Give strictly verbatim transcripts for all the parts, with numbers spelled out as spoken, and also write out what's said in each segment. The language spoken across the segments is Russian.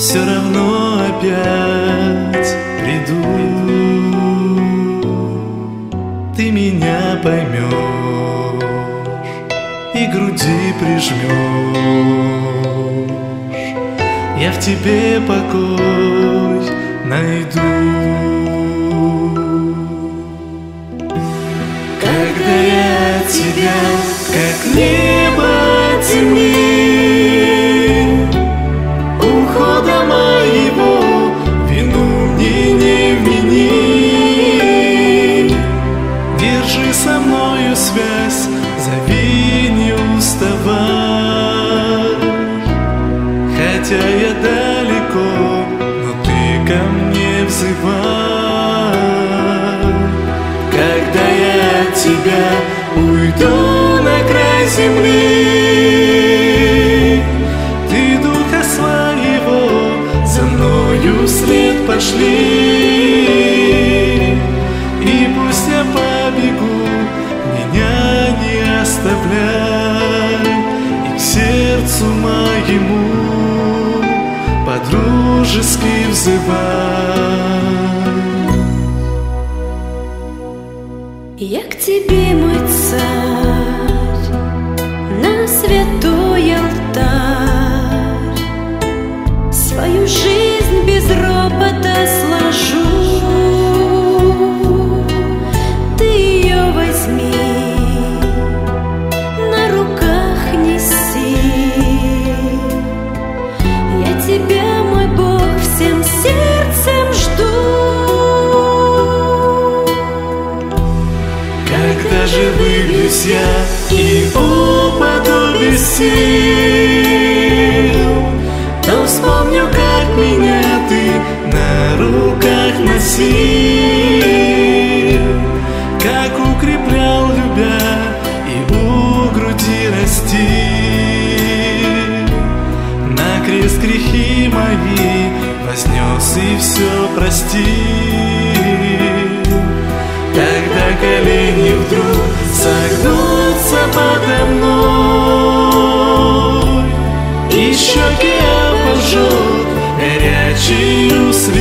все равно опять приду. Ты меня поймешь и груди прижмешь, я в тебе покой найду. Когда я от тебя, как небо от земли, ухода моего вину мне не вмени. Держи со мною связь, зови, не уставай. Хотя я далеко, но ты ко мне взывай. Когда я от тебя уйду на край земли, ты духа своего за мною вслед пошли. И пусть я побегу, меня не оставляй, и к сердцу моему по-дружески взывай. Я к тебе, мой царь, на святой алтарь свою жизнь без ропота сложу. Ты ее возьми, на руках неси. Я тебя, мой Бог, всем сердцем жду. Когда же выльюсь я и упаду без сил, то вспомню, как меня ты на руках носил, как укреплял, любя, и у груди растил. На крест грехи мои вознес и все простил. Тогда колени вдруг согнутся подо мной, и щеки обожжет горячею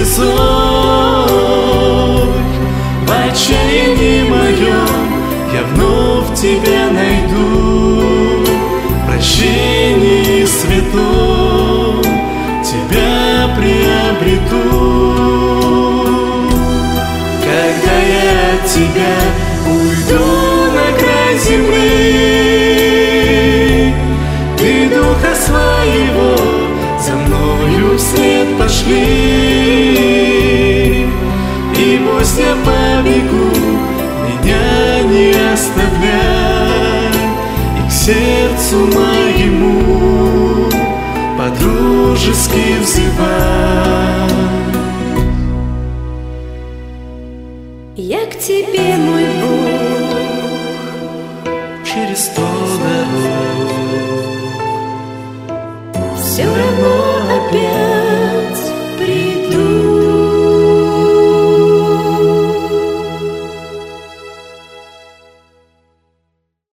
слезой. В отчаянии моем я вновь тебя найду, в прощении святом тебя приобрету. Когда я от тебя уйду на край земли, ты духа своего за мною вслед пошли. И пусть я побегу, меня не оставляй, и к сердцу моему по-дружески взывай. Я к тебе, мой Бог, через сто дорог все равно